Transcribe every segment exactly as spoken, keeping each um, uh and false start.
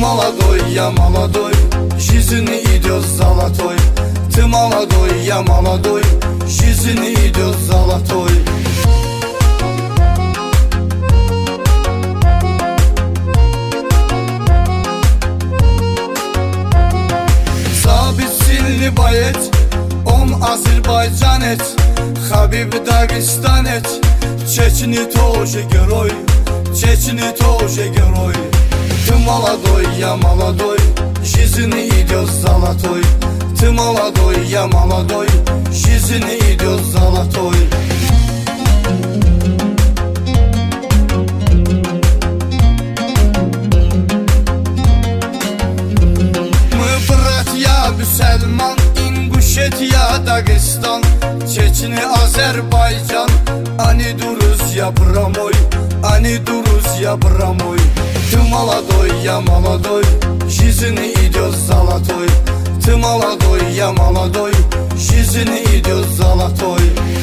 молодой, я молодой, жизнь идет золотой. Ты молодой, я молодой, жизнь идет золотой. Sabit sильный боец, он азербайджанец, Хабиб дагестанец, Чечни тоже герой, Чечни тоже герой. Ты молодой, я молодой, жизнь идет золотой. Ты молодой, я молодой, жизнь идет золотой. Мы братья Бюсельман, Ингушетия, Дагестан, Чечни, Азербайджан. Они друзья брамой, они друзья брамой. Ты молодой, я молодой, жизнь идет золотой. Ты молодой, я молодой, жизнь идет золотой.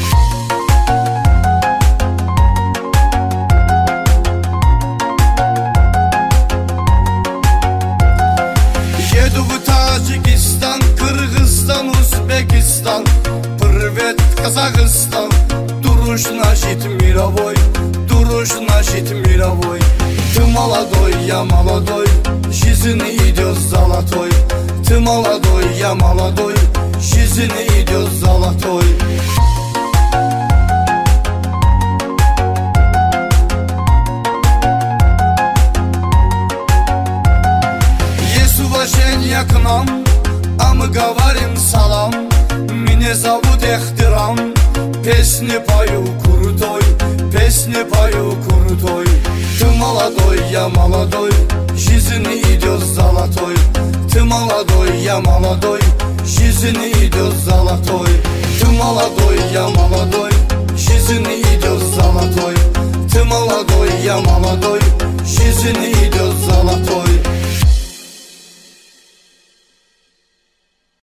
Еду в Таджикистан, Кыргызстан, Узбекистан. Привет, Казахстан, дуруш нашит мировой, дуруш нашит мировой. Ты молодой, я молодой, жизнь идет золотой. Ты молодой, я молодой, жизнь идет золотой. Есть уважение к нам, а мы говорим салам. Меня зовут Эхтирам, песни пою крутой, песни пою крутой. Ты молодой, я молодой, жизнь идет золотой. Ты молодой, я молодой, жизнь идет золотой. Ты молодой, я молодой, жизнь идет золотой. Ты молодой, я молодой, жизнь идет золотой.